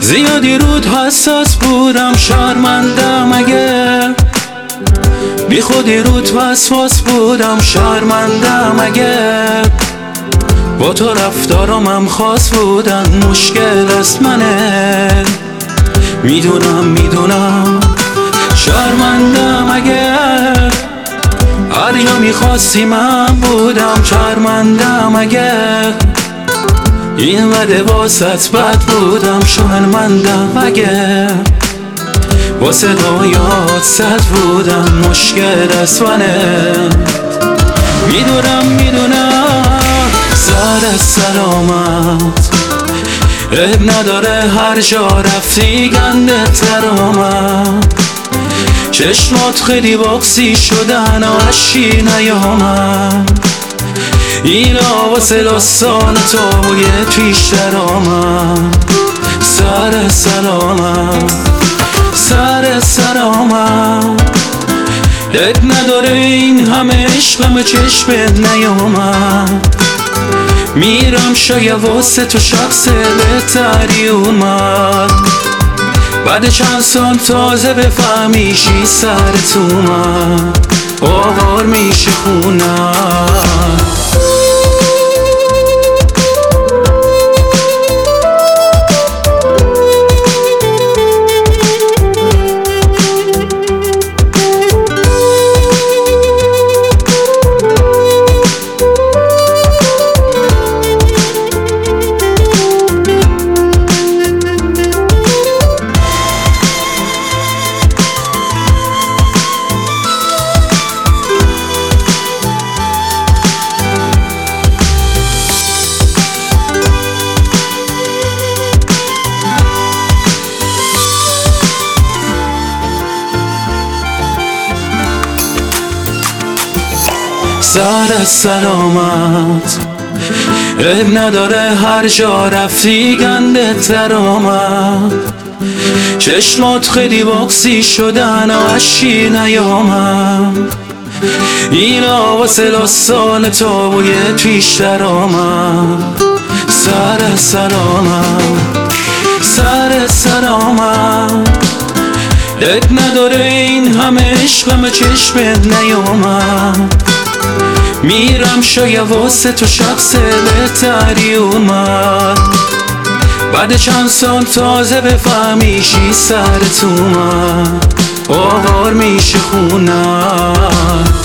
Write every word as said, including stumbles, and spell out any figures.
زیادی رود حساس بودم، شرمندم اگه بی خودی رود وسواس بودم، شرمندم اگه با تو رفتارامم خاص بودن. مشکل است منه، میدونم میدونم، شرمندم اگه هر یا میخواستی من بودم، شرمندم اگه این وده واسط بد بودم، شرمندم اگه واسه دایات صد بودم. مشکل است منه، میدونم میدونم، سر سلامت عیب نداره، هر جا رفتی گنده تر آمد. چشمات خیلی باکسی شدن و اشکی نیامد، اینا واسه داستان تو یه پیشتر آمد. سر سلامت سر سلامت عیب نداره، این همه عشقم چشمت نیامد. میرم شاید واسه تو شخص بهتری اومد، بعد چند سال تازه بفهمیشی سرت اومد، آوار میشه خونم. سر سلامت عیب نداره، هر جا رفتی گنده تر آمد. چشمات خیلی باکسی شدن و اشکی نیامد، اینا واسه داستان تو و یه پیشتر آمد. سر سلامت سر سلامت عیب نداره، این همه عشقم چشمت نیامد. میرم شاید واسه تو شخص بهتری اومد، بعد چند سال تازه بفهمیشی سرت اومد، آوار میشه خونم.